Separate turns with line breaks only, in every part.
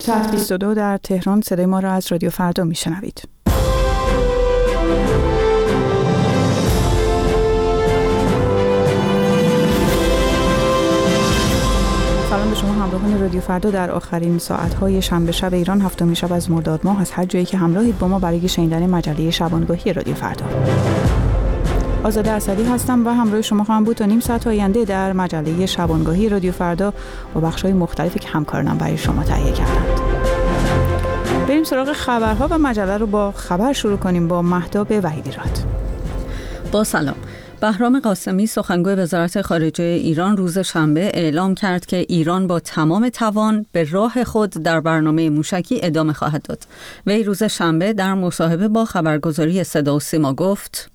ساعت 22 در تهران صدای ما را از رادیو فردا میشنوید. سلام به شما همراهان رادیو فردا در آخرین ساعت‌های شنبه شب ایران، هفتمین شب از مرداد ماه، از هر جایی که همراهید با ما برای شنیدن مجله شبانگاهی رادیو فردا. آزاده اسدی هستم و همراه شما خواهم بود تا نیم ساعت آینده در مجله شبانگاهی رادیو فردا با بخش‌های مختلفی که همکارانم برای شما تهیه کردند. بریم سراغ خبرها و مجله رو با خبر شروع کنیم با مهتاب وحیدی‌راد.
با سلام. بهرام قاسمی سخنگوی وزارت خارجه ایران روز شنبه اعلام کرد که ایران با تمام توان به راه خود در برنامه موشکی ادامه خواهد داد. وی روز شنبه در مصاحبه با خبرگزاری صدا و سیما گفت: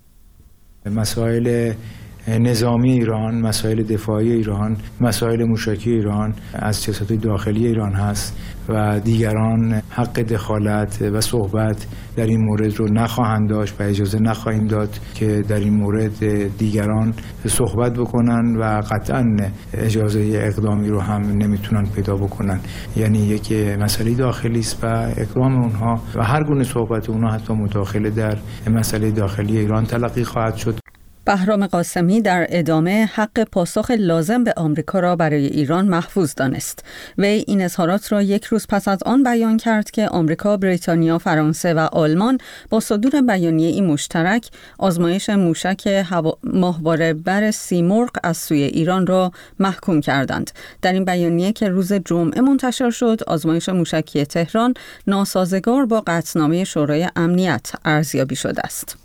مسائل نظامی ایران، مسائل دفاعی ایران، مسائل موشکی ایران از سیاست داخلی ایران هست و دیگران حق دخالت و صحبت در این مورد رو نخواهند داشت و اجازه نخواهیم داد که در این مورد دیگران صحبت بکنن و قطعا اجازه اقدامی رو هم نمیتونن پیدا بکنن. یعنی یک مسئله داخلی است و اقدام اونها و هر گونه صحبت اونها حتی مداخله در مسئله داخلی ایران تلقی خواهد شد.
بهرام قاسمی در ادامه حق پاسخ لازم به آمریکا را برای ایران محفوظ دانست. وی این اظهارات را یک روز پس از آن بیان کرد که آمریکا، بریتانیا، فرانسه و آلمان با صدور بیانیه‌ای مشترک آزمایش موشک ماهواره بر سیمرغ از سوی ایران را محکوم کردند. در این بیانیه که روز جمعه منتشر شد، آزمایش موشکی تهران ناسازگار با قطعنامه شورای امنیت ارزیابی شده است.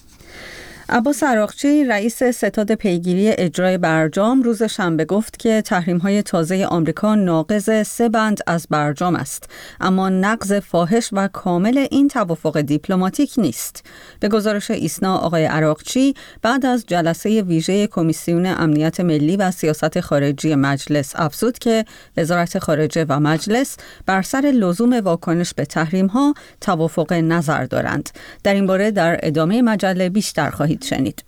عباس عراقچی رئیس ستاد پیگیری اجرای برجام روز شنبه گفت که تحریم‌های تازه آمریکا ناقض 3 بند از برجام است، اما نقض فاحش و کامل این توافق دیپلماتیک نیست. به گزارش ایسنا، آقای عراقچی بعد از جلسه ویژه کمیسیون امنیت ملی و سیاست خارجی مجلس افزود که وزارت خارجه و مجلس بر سر لزوم واکنش به تحریم‌ها توافق نظر دارند. در این باره در ادامه مجله بیشتر خواهید شنید.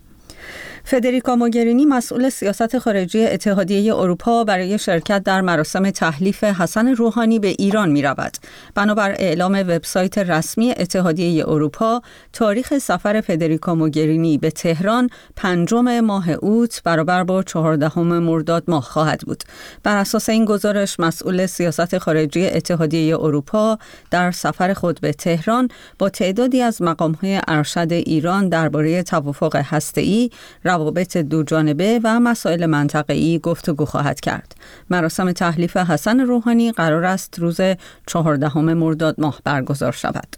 فدریکا موگرینی مسئول سیاست خارجی اتحادیه اروپا برای شرکت در مراسم تحلیف حسن روحانی به ایران می رود. بنابر اعلام وبسایت رسمی اتحادیه اروپا، تاریخ سفر فدریکا موگرینی به تهران 5 ماه اوت برابر با 14 مرداد ماه خواهد بود. بر اساس این گزارش، مسئول سیاست خارجی اتحادیه اروپا در سفر خود به تهران با تعدادی از مقام‌های ارشد ایران درباره توافق هسته‌ای، روابط دو جانبه و مسائل منطقه‌ای گفتگو خواهد کرد. مراسم تحلیف حسن روحانی قرار است روز 14 مرداد ماه برگزار شود.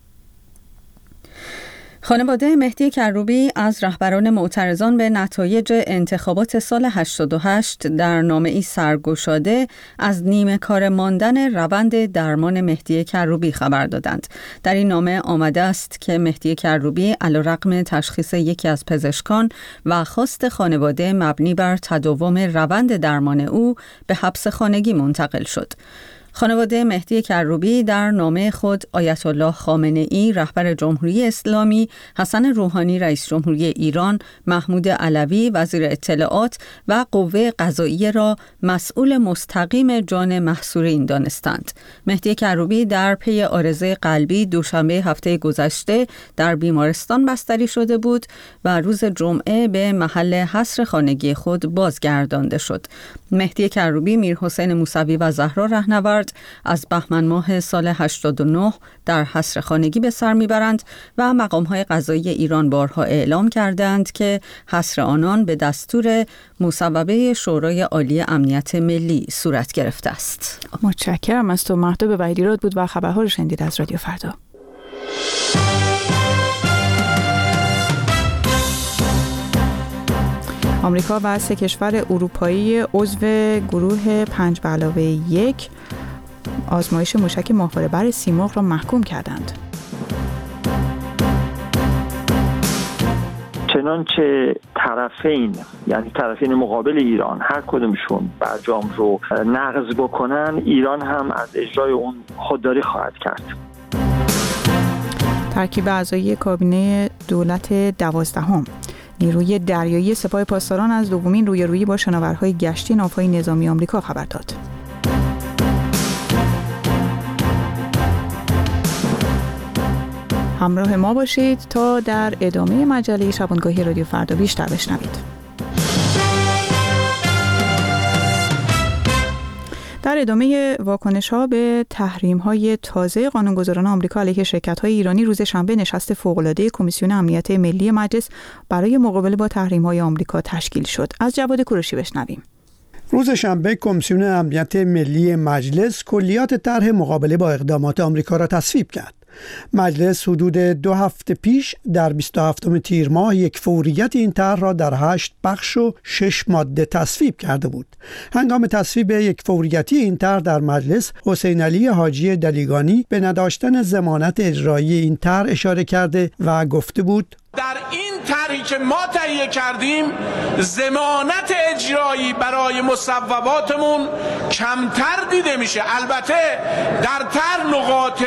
خانواده مهدی کروبی از رهبران معترضان به نتایج انتخابات سال 88 در نامه‌ای سرگشاده از نیمه کار ماندن روند درمان مهدی کروبی خبر دادند. در این نامه آمده است که مهدی کروبی علیرغم تشخیص یکی از پزشکان و خواست خانواده مبنی بر تداوم روند درمان او به حبس خانگی منتقل شد. خانواده مهدی کروبی در نامه خود آیت الله خامنه‌ای رهبر جمهوری اسلامی، حسن روحانی رئیس جمهوری ایران، محمود علوی وزیر اطلاعات و قوه قضاییه را مسئول مستقیم جان محصورین دانستند. مهدی کروبی در پی عارضه قلبی دوشنبه هفته گذشته در بیمارستان بستری شده بود و روز جمعه به محل حصر خانگی خود بازگردانده شد. مهدی کروبی، میرحسین موسوی و زهرا رهنورد از بهمن ماه سال 89 در حصر خانگی به سر میبرند و مقام‌های قضایی ایران بارها اعلام کردند که حصر آنان به دستور مصوبه شورای عالی امنیت ملی صورت گرفته است.
متشکرم از تو. مهتاب وحیدی‌راد بود و خبرها رو شنیدید از رادیو فردا. آمریکا و 3 کشور اروپایی عضو گروه 5+1 آزمایش موشک ماهواره بر سیمرغ را محکوم کردند.
چنانچه طرفین، یعنی طرفین مقابل ایران، هر کدومشون برجام رو نقض بکنن، ایران هم از اجرای اون خودداری خواهد کرد.
ترکیب اعضای کابینه دولت 12 نیروی دریایی سپاه پاسداران از دومین رویارویی با شناورهای گشتی ناوهای نظامی آمریکا خبر داد. همراه ما باشید تا در ادامه مجله شبانگاهی رادیو فردا بیشتر بشنوید. در ادامه واکنش‌ها به تحریم‌های تازه قانونگذاران آمریکا علیه شرکت‌های ایرانی، روز شنبه نشست فوق‌العاده کمیسیون امنیت ملی مجلس برای مقابله با تحریم‌های آمریکا تشکیل شد. از جواد کوروشی بشنویم.
روز شنبه کمیسیون امنیت ملی مجلس کلیات طرح مقابله با اقدامات آمریکا را تصویب کرد. مجلس حدود 2 هفته پیش در 27 تیر ماه یک فوریت این طرح را در 8 بخش و 6 ماده تصویب کرده بود. هنگام تصویب یک فوریتی این طرح در مجلس، حسین علی حاجی دلیگانی به نداشتن ضمانت اجرایی این طرح اشاره کرده و گفته بود:
در این طرحی که ما تهیه کردیم ضمانت اجرایی برای مصوباتمون کمتر دیده میشه. البته در طرح نقاط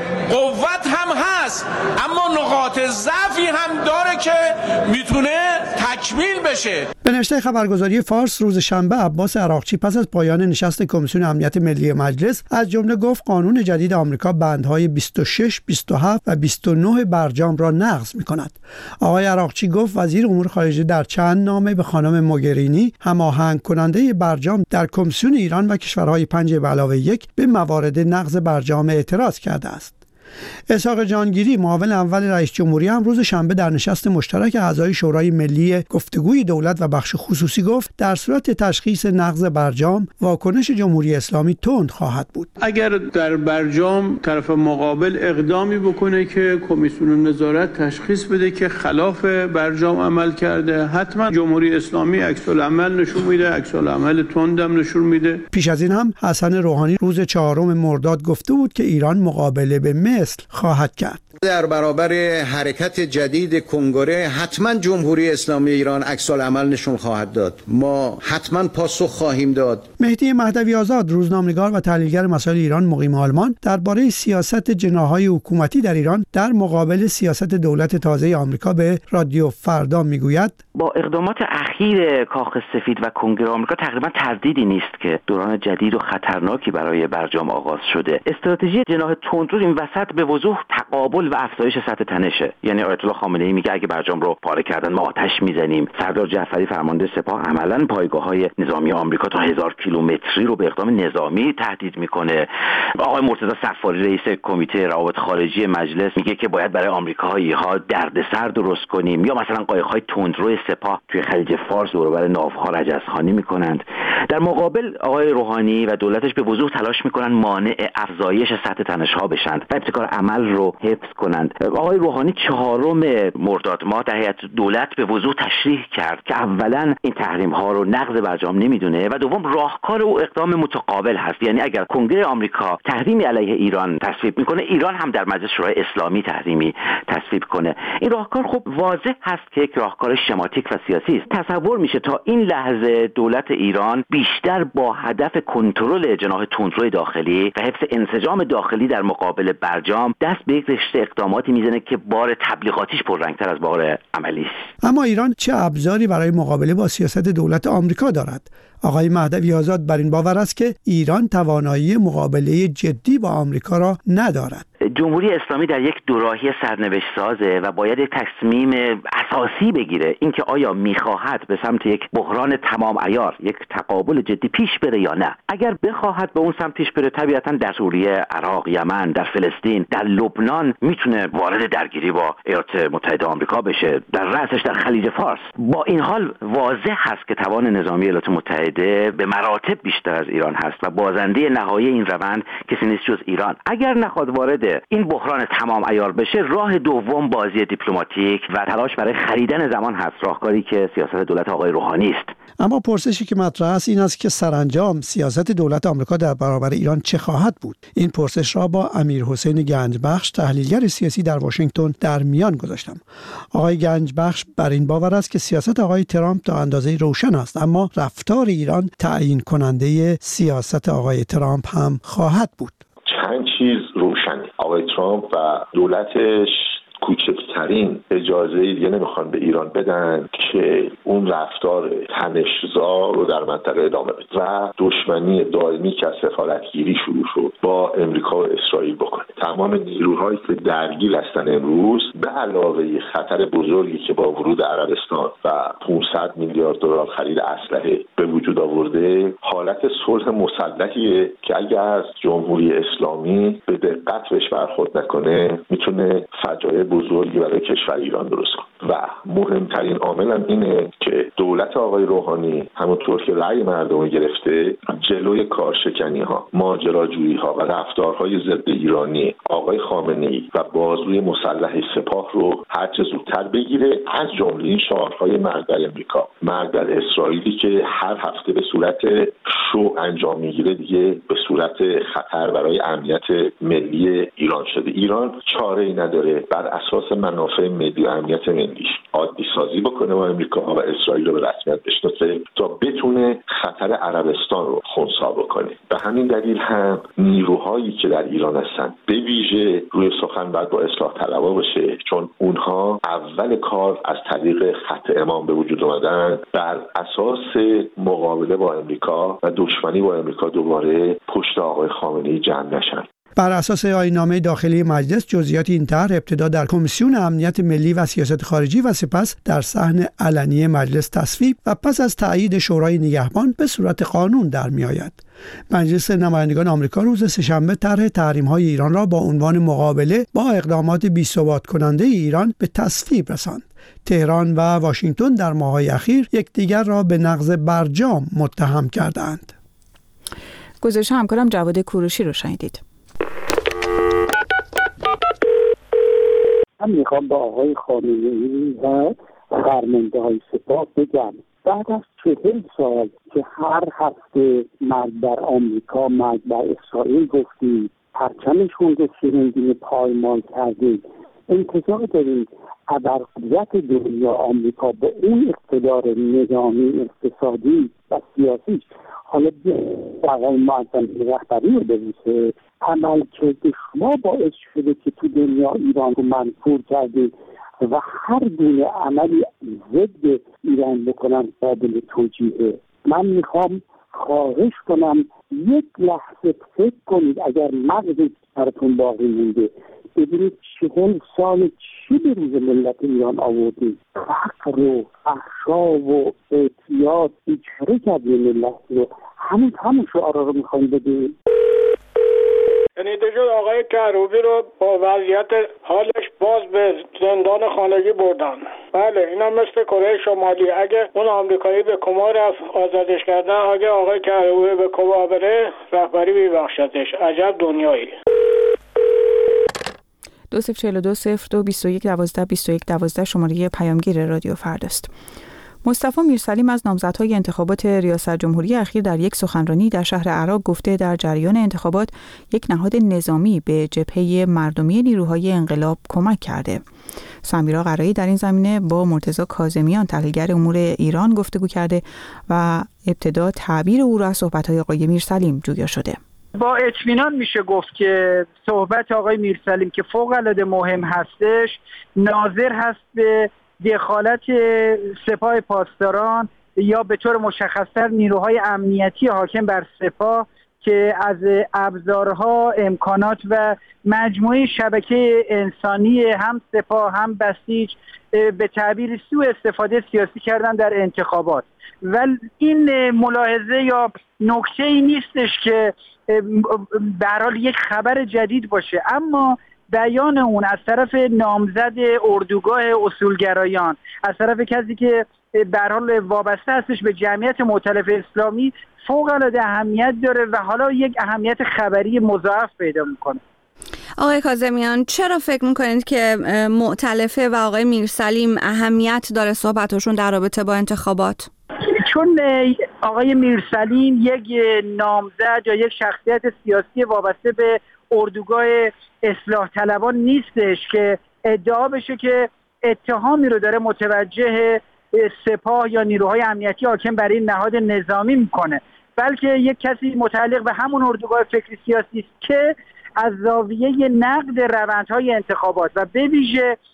قوت هم هست، اما نقاط ضعفی هم داره که میتونه تکمیل بشه.
به نشریه خبرگزاری فارس روز شنبه عباس عراقچی پس از پایان نشست کمیسیون امنیت ملی مجلس از جمله گفت قانون جدید آمریکا بندهای 26، 27 و 29 برجام را نقض می‌کند. آقای عراقچی گفت وزیر امور خارجه در چند نامه به خانم موگرینی، هماهنگ کننده برجام در کمیسیون ایران و کشورهای 5+1 به موارد نقض برجام اعتراض کرده است. اسحاق جانگیری معاون اول رئیس جمهوری هم روز شنبه در نشست مشترک اعضای شورای ملی گفتگوی دولت و بخش خصوصی گفت در صورت تشخیص نقض برجام واکنش جمهوری اسلامی تند خواهد بود.
اگر در برجام طرف مقابل اقدامی بکنه که کمیسیون نظارت تشخیص بده که خلاف برجام عمل کرده، حتما جمهوری اسلامی عکس العمل نشون میده، عکس العمل تندم نشون میده.
پیش از این هم حسن روحانی روز 4 مرداد گفته بود که ایران مقابله به مثل خواهد کرد.
در برابر حرکت جدید کنگره حتما جمهوری اسلامی ایران عکس العمل نشون خواهد داد. ما حتما پاسخ خواهیم داد.
مهدی مهدوی آزاد روزنامه‌نگار و تحلیلگر مسائل ایران مقیم آلمان درباره سیاست جناح‌های حکومتی در ایران در مقابل سیاست دولت تازه آمریکا به رادیو فردا میگوید:
با اقدامات اخیر کاخ سفید و کنگره آمریکا تقریبا تردیدی نیست که دوران جدید و خطرناکی برای برجام آغاز شده. استراتژی جناح تندرو این وسط به وضوح تقابل و افزایش سطح تنشه. یعنی آیت الله خامنه‌ای میگه اگه برجام رو پاره کردن ما آتش میزنیم. سردار جعفری فرمانده سپاه عملاً پایگاه‌های نظامی آمریکا تا 1000 کیلومتری رو به اقدام نظامی تهدید میکنه. آقای مرتضی صفاری رئیس کمیته روابط خارجی مجلس میگه که باید برای آمریکایی‌ها دردسر درست کنیم. یا مثلا قایق‌های تندرو سپاه توی خلیج فارس دور و بر ناوها رجزخوانی میکنند. در مقابل آقای روحانی و دولتش به وضوح تلاش میکنن مانع افزایش سطح تنش‌ها بشن و ابتکار عمل رو حفظ کنند. آقای روحانی 4 مرداد ماه در هیئت دولت به وضوح تشریح کرد که اولا این تحریم‌ها رو نقض برجام نمیدونه و دوم راهکار او اقدام متقابل هست. یعنی اگر کنگره آمریکا تحریمی علیه ایران تصویب میکنه، ایران هم در مجلس شورای اسلامی تحریمی تصویب کنه. این راهکار خب واضح هست که یک راهکار شماتیک و سیاسی است. تصور میشه تا این لحظه دولت ایران بیشتر با هدف کنترل جناح تندرو داخلی و حفظ انسجام داخلی در مقابل برجام دست به یک رشته اقداماتی میزنه که بار تبلیغاتیش پررنگتر از بار عملی است.
اما ایران چه ابزاری برای مقابله با سیاست دولت آمریکا دارد؟ آقای مهدوی آزاد بر این باور است که ایران توانایی مقابله جدی با آمریکا را ندارد.
جمهوری اسلامی در یک دوراهی سرنوشت سازه و باید یک تصمیم اساسی بگیره، اینکه آیا میخواهد به سمت یک بحران تمام عیار، یک تقابل جدی پیش بره یا نه. اگر بخواهد به اون سمت پیش بره، طبیعتا در سوریه، عراق، یمن، در فلسطین، در لبنان میتونه وارد درگیری با ایالات متحده آمریکا بشه، در رأسش در خلیج فارس. با این حال واضح هست که توان نظامی ایالات متحده به مراتب بیشتر از ایران هست و بازنده نهایی این روند کسی نیست جز ایران. اگر نخواد وارد این بحران تمام عیار بشه، راه دوم بازی دیپلماتیک و تلاش برای خریدن زمان هست، راهکاری که سیاست دولت آقای روحانی است.
اما پرسشی که مطرح است این است که سرانجام سیاست دولت آمریکا در برابر ایران چه خواهد بود؟ این پرسش را با امیرحسین گنجبخش، تحلیلگر سیاسی در واشنگتن، در میان گذاشتم. آقای گنجبخش بر این باور است که سیاست آقای ترامپ تا اندازه روشن است، اما رفتار ایران تعیین کننده سیاست آقای ترامپ هم خواهد بود.
چند چیز روشنه. آقای ترامپ و دولتش کوچکترین اجازه‌ای دیگه نمیخوان به ایران بدن که اون رفتار تنش‌زا رو در منطقه ادامه بده و دشمنی دائمی که از سفارتگیری شروع شد با امریکا و اسرائیل بکنه. تمام نیروهایی که درگیر هستن امروز به علاوه خطر بزرگی که با ورود عربستان و 500 میلیارد دلار خرید اسلحه به وجود آورده، حالت صلح مسلحیه که اگر از جمهوری اسلامی به دقت بهش برخورد نکنه میتونه فجایع بزرگی برای کشور ایران درست کنه. و مهمترین عامل هم اینه که دولت آقای روحانی همونطور که رأی مردم رو گرفته جلوی کارشکنی‌ها، ماجراجویی‌ها و رفتارهای ضد ایرانی آقای خامنه‌ای و بازوی مسلح سپاه رو هر چه زودتر بگیره، از جمله این شعارهای مرگ بر امریکا، مرگ بر اسرائیلی که هر هفته به صورت شو انجام میگیره دیگه به صورت خطر برای امنیت ملی ایران شده. ایران چاره‌ای نداره بر اساس منافع ملی و امنیت ملیش عادی سازی بکنه با امریکا و اسرائیل رو به رسمیت بشناسه تا بتونه خطر عربستان رو خنثی بکنه. به همین دلیل هم نیروهایی که در ایران هستن به ویژه روی سخن باید با اصلاح طلبها باشه، چون اونها اول کار از طریق خط امام به وجود اومدن بر اساس مقابله با امریکا و دشمنی با امریکا دوباره پشت آقای خامنه‌ای جمع نشن.
بر اساس آیین‌نامه داخلی مجلس جزئیات این طرح ابتدا در کمیسیون امنیت ملی و سیاست خارجی و سپس در صحن علنی مجلس تصویب و پس از تایید شورای نگهبان به صورت قانون در می‌آید. مجلس نمایندگان آمریکا روز سه‌شنبه طرح تحریم‌های ایران را با عنوان مقابله با اقدامات بی‌ثبات کننده ایران به تصویب رساند. تهران و واشنگتن در ماه‌های اخیر یکدیگر را به نقض برجام متهم کردند.
گزارش همکارم جواد کوروشی رو شنیدید.
من میخوام با آقای خامنه‌ای و فرمانده‌های سپاه بگم بعد از 40 سال که هر هفته مرگ بر آمریکا، مرگ بر اسرائیل گفتیم، پرچمشون رو شیرینگی پایمال کردیم، انتظار داریم ابرقدرت دنیا آمریکا با اون اقتدار نظامی، اقتصادی و سیاسیش حالا آقای معظمی رهبری رو ببوسه. عملکرد شما باعث شده که تو دنیا ایران رو منفور کرده و هر گونه عملی ضد ایران بکنن قابل توجیهه. من میخوام خواهش کنم یک لحظه فکر کنید اگر مغزی براتون باقی مونده ببینید 40 سال چی به روز ملت ایران آوردید، فقر و فحشا و اعتیاد بیچاره کردید ملت رو. همون شعارا رو میخوایم بدید.
شنیده شد آقای کروبی رو با وضعیت حالش باز به زندان خانگی بردن. بله اینا مثل کره شمالی، اگه اون آمریکایی به کما رفت آزادش کردن، اگه آقای کروبی به کما بره رهبری میبخشدش. عجب دنیایی.
2042022112 شماره پیامگیر رادیو فرداست. مصطفی میرسلیم از نامزدهای انتخابات ریاست جمهوری اخیر در یک سخنرانی در شهر عراق گفته در جریان انتخابات یک نهاد نظامی به جبهه مردمی نیروهای انقلاب کمک کرده. سمیرا قرایی در این زمینه با مرتضی کاظمیان تحلیلگر امور ایران گفتگو کرده و ابتدا تعبیر او را از صحبت‌های آقای میرسلیم جویا شده.
با اطمینان میشه گفت که صحبت آقای میرسلیم که فوق‌العاده مهم هستش ناظر هست به دخالت سپاه پاسداران یا به طور مشخص‌تر نیروهای امنیتی حاکم بر سپاه که از ابزارها، امکانات و مجموعه شبکه انسانی هم سپاه هم بسیج به تعبیر سوء استفاده سیاسی کردن در انتخابات. و این ملاحظه یا نکته‌ای نیستش که به هر حال یک خبر جدید باشه، اما بیان اون از طرف نامزد اردوگاه اصولگرایان، از طرف کسی که به هر حال وابسته هستش به جمعیت مؤتلف اسلامی، فوق‌العاده اهمیت داره و حالا یک اهمیت خبری مضاعف پیدا میکنه.
آقای کاظمیان چرا فکر میکنید که مؤتلفه و آقای میرسلیم اهمیت داره صحبتشون در رابطه با انتخابات؟
چون آقای میرسلیم یک نامزد یا یک شخصیت سیاسی وابسته به اردوگاه اصلاح طلبان نیستش که ادعا بشه که اتهامی رو داره متوجه سپاه یا نیروهای امنیتی حاکم بر این نهاد نظامی میکنه، بلکه یک کسی متعلق به همون اردوگاه فکری سیاسی است که از زاویه نقد روندهای انتخابات و به ویژه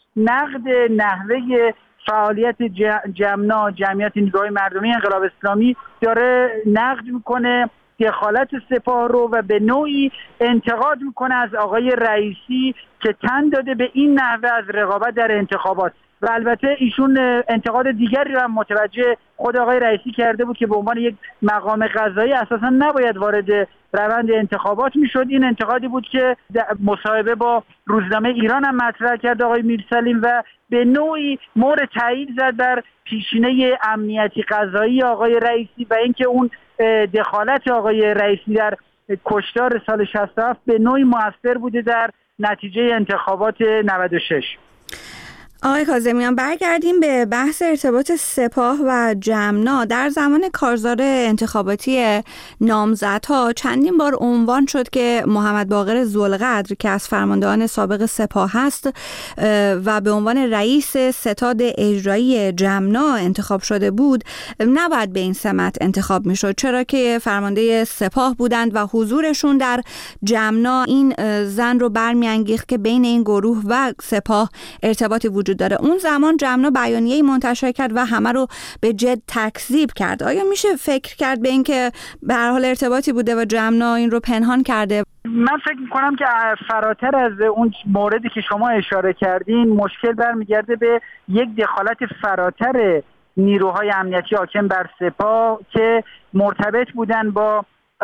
نقد نحوه فعالیت جمنا، جمعیت نیروهای مردمی انقلاب اسلامی، داره نقد میکنه دخالت سپاه رو و به نوعی انتقاد میکنه از آقای رئیسی که تن داده به این نحوه از رقابت در انتخابات. و البته ایشون انتقاد دیگری رو هم متوجه خود آقای رئیسی کرده بود که به عنوان یک مقام قضایی اساسا نباید وارد روند انتخابات میشد. این انتقادی بود که مصاحبه با روزنامه ایران هم مطرح کرد آقای میرسلیم و به نوعی مهر تایید زد بر پیشینه امنیتی قضایی آقای رئیسی و اینکه اون دخالت آقای رئیسی در کشتار سال 67 به نوعی مؤثر بوده در نتیجه انتخابات 96.
آقای کاظمیان، برگردیم به بحث ارتباط سپاه و جمنا. در زمان کارزار انتخاباتی نامزدها چندین بار عنوان شد که محمد باقر ذوالقدر که از فرماندهان سابق سپاه هست و به عنوان رئیس ستاد اجرایی جمنا انتخاب شده بود نباید به این سمت انتخاب میشد، چرا که فرمانده سپاه بودند و حضورشون در جمنا این زن رو برمیانگیخت که بین این گروه و سپاه ارتباطی وجود داره. اون زمان جمنا بیانیه‌ای منتشر کرد و همه رو به جد تکذیب کرد. آیا میشه فکر کرد به این که به هر حال ارتباطی بوده و جمنا این رو پنهان کرده؟
من فکر میکنم که فراتر از اون موردی که شما اشاره کردین، مشکل برمیگرده به یک دخالت فراتر نیروهای امنیتی حاکم بر سپاه که مرتبط بودن با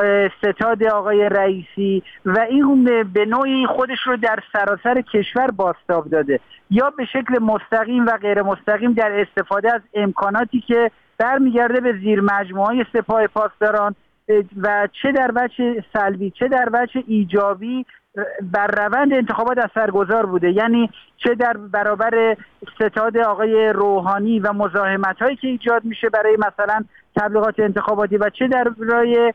ستاد آقای رئیسی و این به نوعی خودش رو در سراسر کشور بازتاب داده، یا به شکل مستقیم و غیر مستقیم در استفاده از امکاناتی که برمیگرده به زیر مجموعه سپاه پاسداران و چه در وجه سلبی چه در وجه ایجابی بر روند انتخابات اثرگذار بوده. یعنی چه در برابر ستاد آقای روحانی و مزاحمت‌هایی که ایجاد میشه برای مثلا تبلیغات انتخاباتی و چه در برای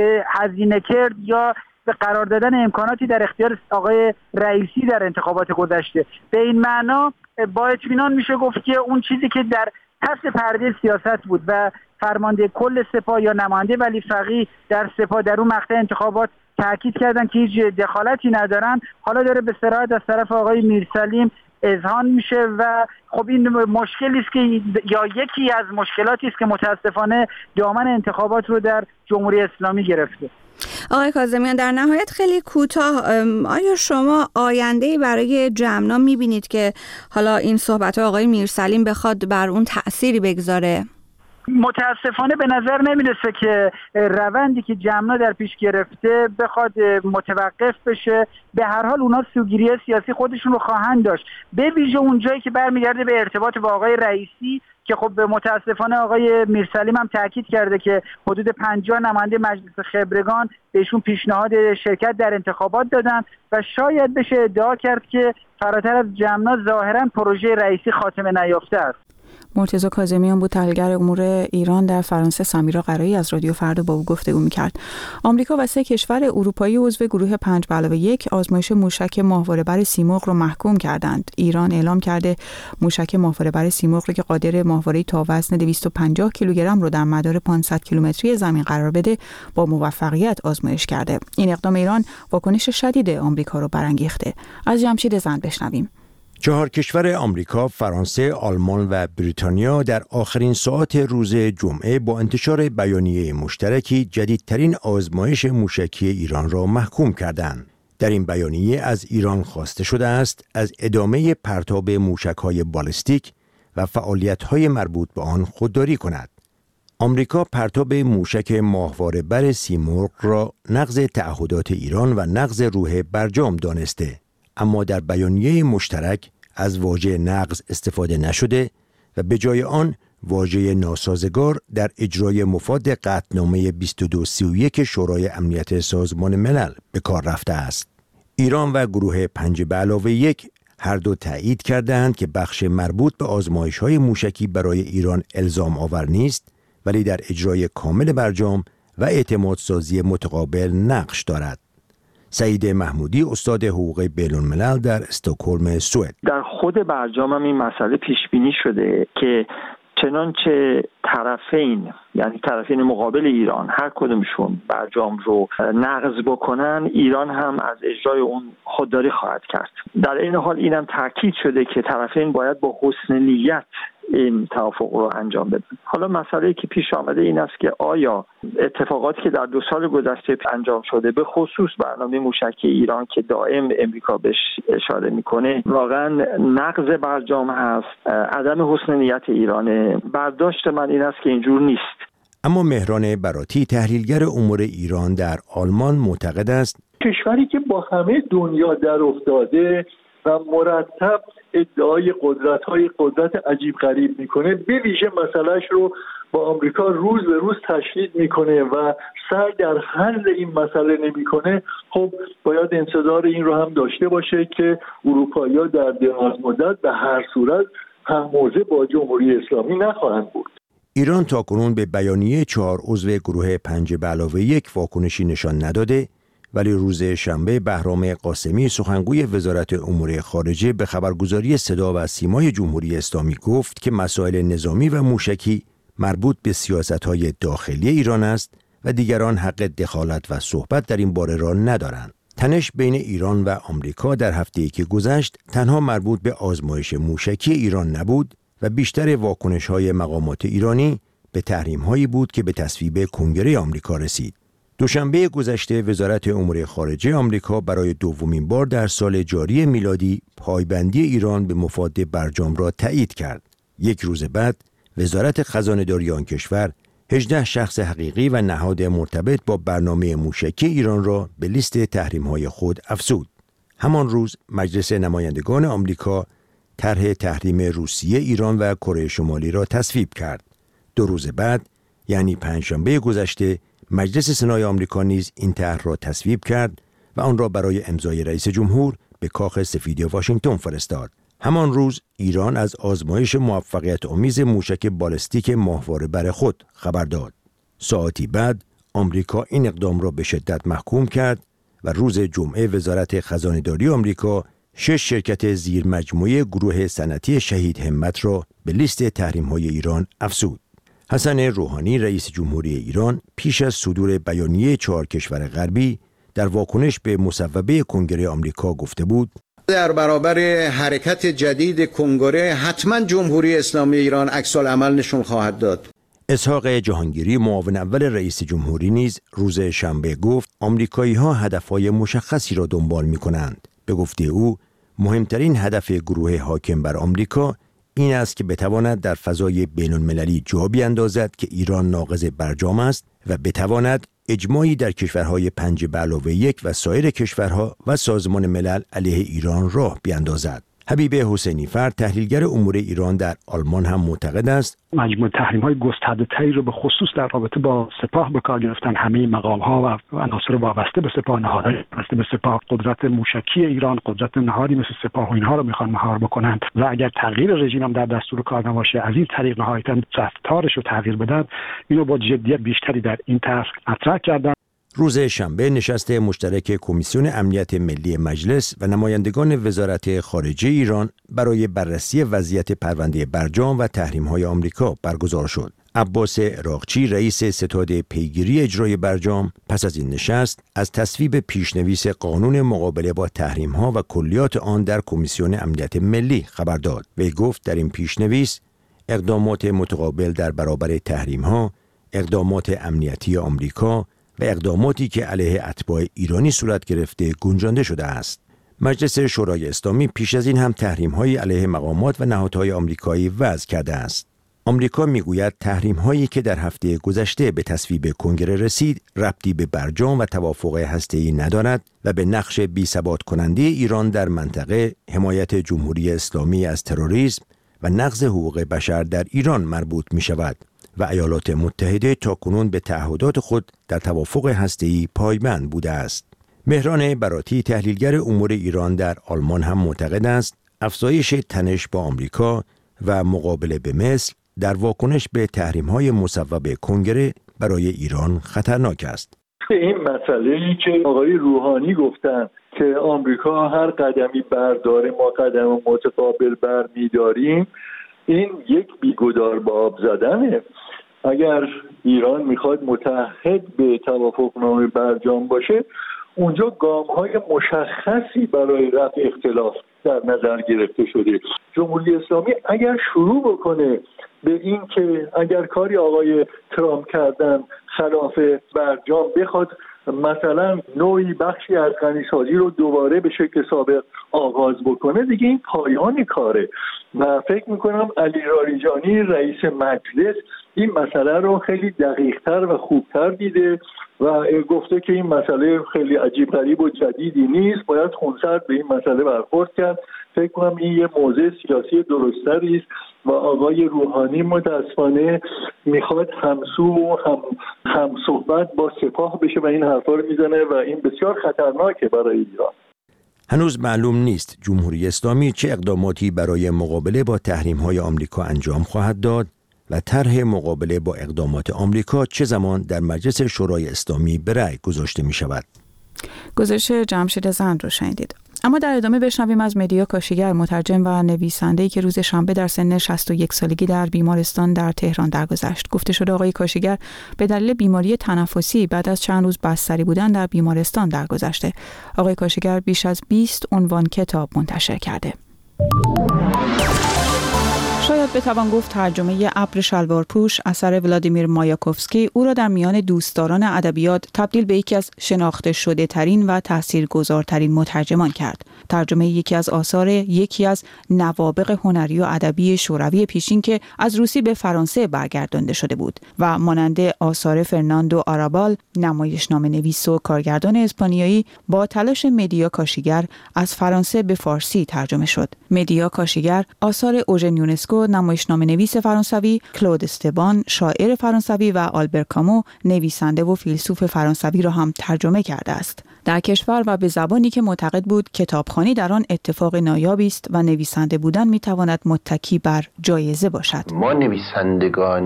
هزینه کرد یا به قرار دادن امکاناتی در اختیار آقای رئیسی در انتخابات گذشته. به این معنا با اطمینان میشه گفت که اون چیزی که در پس پرده سیاست بود و فرمانده کل سپاه یا نماینده ولی فقیه در سپاه در اون مقطع انتخابات تاکید کردن که هیچ دخالتی ندارن، حالا داره به صراحت از طرف آقای میرسلیم اذعان میشه و خب این مشکلی است که یا یکی از مشکلاتی است که متاسفانه دامن انتخابات رو در جمهوری اسلامی گرفته.
آقای کاظمیان، در نهایت خیلی کوتاه، آیا شما آینده‌ای برای جمنا میبینید که حالا این صحبت‌ها آقای میرسلیم بخواد بر اون تأثیری بگذاره؟
متاسفانه به نظر نمیرسه که روندی که جمنا در پیش گرفته بخواد متوقف بشه. به هر حال اونا سوگیری سیاسی خودشون رو خواهند داشت، به ویژه اونجایی که برمیگرده به ارتباط با آقای رئیسی که خب متاسفانه آقای میرسلیم هم تاکید کرده که حدود 50 نماینده مجلس خبرگان بهشون پیشنهاد شرکت در انتخابات دادن و شاید بشه ادعا کرد که فراتر از جمنا ظاهرا پروژه رئیسی خاتمه نیافته است.
مرتضی کاظمیان بود، تحلیلگر امور ایران در فرانسه. سمیرا قرایی از رادیو فردا با او گفتگو می‌کرد. آمریکا و 3 کشور اروپایی عضو گروه 5+1 آزمایش موشک ماهواره‌بر سیمرغ را محکوم کردند. ایران اعلام کرده موشک ماهواره‌بر سیمرغ را که قادر ماهواره‌ای تا وزن 250 کیلوگرم را در مدار 500 کیلومتری زمین قرار بده با موفقیت آزمایش کرده. این اقدام ایران واکنش شدید آمریکا را برانگیخته. از جمشید زند بشنویم.
4 کشور آمریکا، فرانسه، آلمان و بریتانیا در آخرین ساعات روز جمعه با انتشار بیانیه مشترکی جدیدترین آزمایش موشکی ایران را محکوم کردند. در این بیانیه از ایران خواسته شده است از ادامه پرتاب موشک‌های بالستیک و فعالیت‌های مربوط به آن خودداری کند. آمریکا پرتاب موشک ماهواره‌بر سیمرغ را نقض تعهدات ایران و نقض روح برجام دانسته، اما در بیانیه مشترک از واژه نقض استفاده نشده و به جای آن واژه ناسازگار در اجرای مفاد قطعنامه 2231 شورای امنیت سازمان ملل به کار رفته است. ایران و گروه 5+1 هر دو تایید کردند که بخش مربوط به آزمایش‌های موشکی برای ایران الزام آور نیست، ولی در اجرای کامل برجام و اعتمادسازی متقابل نقش دارد. سعید محمودی، استاد حقوق بین‌الملل در استکهلم، سوئد.
در خود برجام هم این مسئله پیش بینی شده که چنانچه طرفین یعنی طرفین مقابل ایران هر کدومشون برجام رو نقض بکنن، ایران هم از اجرای اون خودداری خواهد کرد. در این حال اینم تاکید شده که طرفین باید با حسن نیت این توافق رو انجام بدن. حالا مسئله که پیش آمده این است که آیا اتفاقاتی که در 2 سال گذشته انجام شده، به خصوص برنامه موشکی ایران که دائم امریکا بهش اشاره میکنه، واقعا نقض برجام هست، عدم حسن نیت ایرانه؟ برداشت من این است که اینجور نیست.
اما مهران براتی تحلیلگر امور ایران در آلمان معتقد است
کشوری که با همه دنیا در افتاده و مرتب ادعای قدرت عجیب غریب میکنه، به ویژه مسئلهش رو با آمریکا روز به روز تشدید میکنه و سعی در حل این مسئله نمیکنه، خب باید انتظار این رو هم داشته باشه که اروپایی‌ها در دراز مدت به هر صورت هم موضع با جمهوری اسلامی نخواهند بود.
ایران تاکنون به بیانیه 4 عضو گروه 5+1 واکنشی نشان نداده، ولی روز شنبه بهرام قاسمی سخنگوی وزارت امور خارجه به خبرگزاری صدا و سیمای جمهوری اسلامی گفت که مسائل نظامی و موشکی مربوط به سیاست‌های داخلی ایران است و دیگران حق دخالت و صحبت در این باره را ندارند. تنش بین ایران و آمریکا در هفته‌ای که گذشت تنها مربوط به آزمایش موشکی ایران نبود و بیشتر واکنش‌های مقامات ایرانی به تحریم‌هایی بود که به تصویب کنگره آمریکا رسید. دوشنبه گذشته وزارت امور خارجه آمریکا برای دومین بار در سال جاری میلادی پایبندی ایران به مفاد برجام را تایید کرد. 1 روز بعد وزارت خزانه‌داری آن کشور 18 شخص حقیقی و نهاد مرتبط با برنامه موشکی ایران را به لیست تحریم‌های خود افزود. همان روز مجلس نمایندگان آمریکا طرح تحریم روسیه، ایران و کره شمالی را تصویب کرد. 2 روز بعد یعنی پنجشنبه گذشته مجلس سنای آمریکا نیز این طرح را تصویب کرد و آن را برای امضای رئیس جمهور به کاخ سفید واشنگتن فرستاد. همان روز ایران از آزمایش موفقیت آمیز موشک بالستیک ماهواره بر خود خبر داد. ساعتی بعد آمریکا این اقدام را به شدت محکوم کرد و روز جمعه وزارت خزانه‌داری آمریکا 6 شرکت زیر مجموعه گروه صنعتی شهید همت را به لیست تحریم‌های ایران افزود. حسن روحانی رئیس جمهوری ایران پیش از صدور بیانیه 4 کشور غربی در واکنش به مصوبه کنگره آمریکا گفته بود:
در برابر حرکت جدید کنگره حتما جمهوری اسلامی ایران عکس‌العمل نشون خواهد داد.
اسحاق جهانگیری معاون اول رئیس جمهوری نیز روز شنبه گفت آمریکایی‌ها هدف‌های مشخصی را دنبال می‌کنند. به گفته او مهمترین هدف گروه حاکم بر آمریکا این است که بتواند در فضای بین‌المللی جا بیندازد که ایران ناقض برجام است و بتواند اجماعی در کشورهای 5+1 و سایر کشورها و سازمان ملل علیه ایران راه بیندازد. حبیب حسینی فرد تحلیلگر امور ایران در آلمان هم معتقد است
مجموع تحریم‌های گسترده‌تری رو به خصوص در رابطه با سپاه به کار گرفتن. همه مقام‌ها و عناصر وابسته به سپاه، نهادهای وابسته به سپاه، قدرت موشکی ایران، قدرت نهادی مثل سپاه و اینها رو میخوان مهار بکنن و اگر تغییر رژیم هم در دستور کار نباشه از این طریق نهایتاً رفتارش رو تغییر بدن، اینو با جدیت بیشتری در این طرح مطرح کردن.
روز شنبه نشست مشترک کمیسیون امنیت ملی مجلس و نمایندگان وزارت خارجه ایران برای بررسی وضعیت پرونده برجام و تحریم‌های آمریکا برگزار شد. عباس عراقچی رئیس ستاد پیگیری اجرای برجام پس از این نشست از تصویب پیشنویس قانون مقابله با تحریم‌ها و کلیات آن در کمیسیون امنیت ملی خبر داد. وی گفت در این پیشنویس اقدامات متقابل در برابر تحریم‌ها، اقدامات امنیتی آمریکا و اقداماتی که علیه اتباع ایرانی صورت گرفته گنجانده شده است. مجلس شورای اسلامی پیش از این هم تحریم‌های علیه مقامات و نهادهای آمریکایی وضع کرده است. آمریکا میگوید تحریم‌هایی که در هفته گذشته به تصویب کنگره رسید، ربطی به برجام و توافق هسته‌ای ندارد و به نقش بی‌ثبات کننده ایران در منطقه، حمایت جمهوری اسلامی از تروریسم و نقض حقوق بشر در ایران مربوط می‌شود. و ایالات متحده تاکنون به تعهدات خود در توافق هسته‌ای پایبند بوده است. مهران براتی تحلیلگر امور ایران در آلمان هم معتقد است افزایش تنش با آمریکا و مقابله به مثل در واکنش به تحریم‌های مصوبه کنگره برای ایران خطرناک است.
این مسئله‌ای که آقای روحانی گفتن که آمریکا هر قدمی برداره ما قدم متقابل برمی‌داریم، این یک بیگدار به آب زدنه. اگر ایران میخواد متحد به توافقنامه برجام باشه، اونجا گام‌های مشخصی برای رفع اختلاف در نظر گرفته شده. جمهوری اسلامی اگر شروع بکنه به این که اگر کاری آقای ترامپ کردن خلاف برجام بخواد مثلا نوعی بخشی از غنیسازی رو دوباره به شکل سابق آغاز بکنه، دیگه این پایان کاره. و فکر میکنم علی لاریجانی رئیس مجلس این مسئله رو خیلی دقیق‌تر و خوبتر دیده و گفته که این مسئله خیلی عجیب غریب و جدیدی نیست، باید خونسرد به این مسئله برخورد کرد. فکر کنم این یه موضع سیاسی درستری است و آقای روحانی متاسفانه میخواد همسو و هم صحبت با سپاه بشه و این حرفا رو میزنه و این بسیار خطرناکه برای ایران.
هنوز معلوم نیست جمهوری اسلامی چه اقداماتی برای مقابله با تحریم‌های آمریکا انجام خواهد داد و طرح مقابله با اقدامات آمریکا چه زمان در مجلس شورای اسلامی به رأی گذاشته می شود.
گزارش جمشید زند رو شنیدید. اما در ادامه بشنویم از مدیا کاشیگر، مترجم و نویسنده‌ای که روز شنبه در سن 61 سالگی در بیمارستان در تهران درگذشت. گفته شده آقای کاشیگر به دلیل بیماری تنفسی بعد از چند روز بستری بودن در بیمارستان درگذشته. آقای کاشیگر بیش از 20 عنوان کتاب منتشر کرده. شاید بتوان گفت ترجمه ابر شلوارپوش اثر ولادیمیر مایاکوفسکی او را در میان دوستداران ادبیات تبدیل به یکی از شناخته شده ترین و تاثیرگذارترین مترجمان کرد. ترجمه یکی از آثار یکی از نوابغ هنری و ادبی شوروی پیشین که از روسی به فرانسه برگردانده شده بود و مانند آثار فرناندو آرابال، نمایشنامه نویس و کارگردان اسپانیایی، با تلاش مدیا کاشیگر از فرانسه به فارسی ترجمه شد. مدیا کاشیگر آثار اوژن یونسکو، نمایشنامه نویس فرانسوی، کلود استبان، شاعر فرانسوی و آلبر کامو، نویسنده و فیلسوف فرانسوی را هم ترجمه کرده است. در کشور و به زبانی که معتقد بود کتابخوانی در آن اتفاق نایابی است و نویسنده بودن میتواند متکی بر جایزه باشد.
ما نویسندگان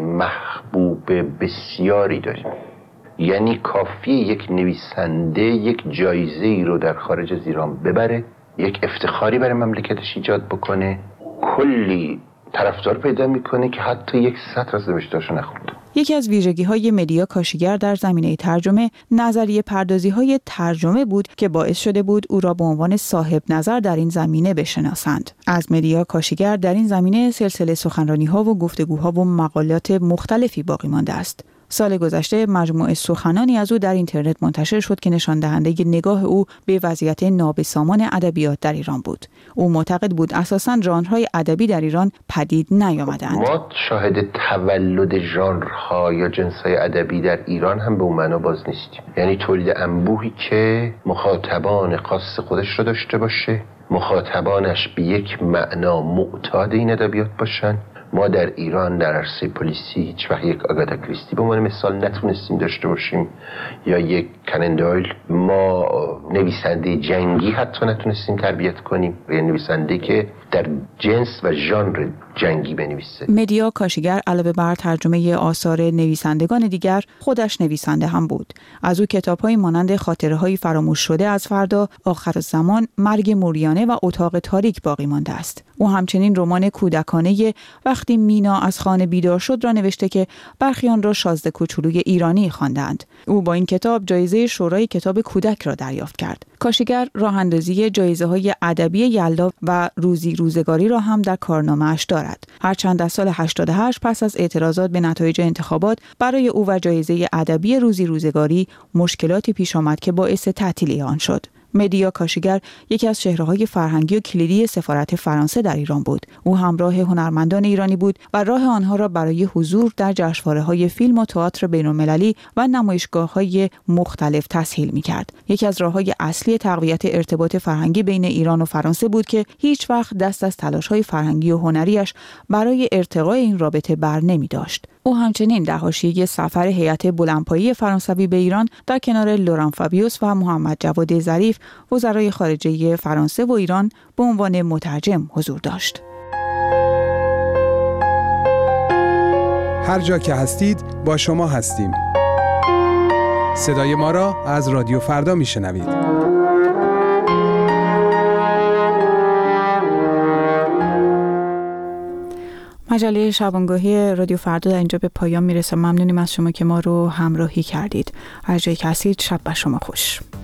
محبوب بسیاری داریم. یعنی کافیه یک نویسنده یک جایزه ای رو در خارج از ایران ببره، یک افتخاری برای مملکتش ایجاد بکنه، کلی طرفدار پیدا میکنه که حتی یک سطر از نوشته‌اشو نخونده.
یکی از ویژگی‌های مدیا کاشیگر در زمینه ترجمه نظریه پردازی‌های ترجمه بود که باعث شده بود او را به عنوان صاحب نظر در این زمینه بشناسند. از مدیا کاشیگر در این زمینه سلسله سخنرانی‌ها و گفتگوها و مقالات مختلفی باقی مانده است. سال گذشته مجموعه سخنانی از او در اینترنت منتشر شد که نشان دهنده نگاه او به وضعیت نابسامان ادبیات در ایران بود. او معتقد بود اساساً ژانرهای ادبی در ایران پدید نیامدند.
ما شاهد تولد ژانرها یا جنس‌های ادبی در ایران هم به اون معنا باز نیستیم. یعنی تولید انبوهی که مخاطبان خاص خودش رو داشته باشه، مخاطبانش به یک معنا معتاد این ادبیات باشن. ما در ایران در عرصه پلیسی هیچ وقت یک آگاتا کریستی به عنوان مثال نتونستیم داشته باشیم یا یک کنن دویل. ما نویسنده جنگی حتی نتونستیم تربیت کنیم، یعنی نویسنده که در جنس و ژانر جنگی بنویسه.
مدیا کاشیگر علاوه بر ترجمه آثار نویسندگان دیگر خودش نویسنده هم بود. از او کتاب‌های مانند خاطره‌های فراموش شده از فردا، آخرالزمان، مرگ موریانه و اتاق تاریک باقی مانده است. او همچنین رمان کودکانه وقتی مینا از خانه بیدار شد را نوشته که برخی آن را شازده کوچولوی ایرانی خواندند. او با این کتاب جایزه شورای کتاب کودک را دریافت کرد. کاشیگر راه‌اندازی جایزه‌های ادبی یلدا و روزی روزگاری را هم در کارنامه‌اش دارد. هرچند در سال 88 پس از اعتراضات به نتایج انتخابات برای او و جایزه ادبی روزی روزگاری مشکلاتی پیش آمد که باعث تعطیلی آن شد. مدیا کاشیگر یکی از چهره‌های فرهنگی و کلیدی سفارت فرانسه در ایران بود. او همراه هنرمندان ایرانی بود و راه آنها را برای حضور در جشنواره‌های فیلم و تئاتر بین‌المللی و نمایشگاه‌های مختلف تسهیل می‌کرد. یکی از راه‌های اصلی تقویت ارتباط فرهنگی بین ایران و فرانسه بود که هیچ وقت دست از تلاش‌های فرهنگی و هنریش برای ارتقای این رابطه بر نمی‌داشت. او همچنین در حاشیه سفر هیئت بلندپایه فرانسوی به ایران در کنار لوران فابیوس و محمد جواد ظریف وزرای خارجه فرانسه و ایران به عنوان مترجم حضور داشت.
هر جا که هستید با شما هستیم. صدای ما را از رادیو فردا میشنوید.
مجله شبانگاهی رادیو فردا در اینجا به پایان میرسه. ممنونیم از شما که ما رو همراهی کردید. هر جایی که هستید شب بر شما خوش.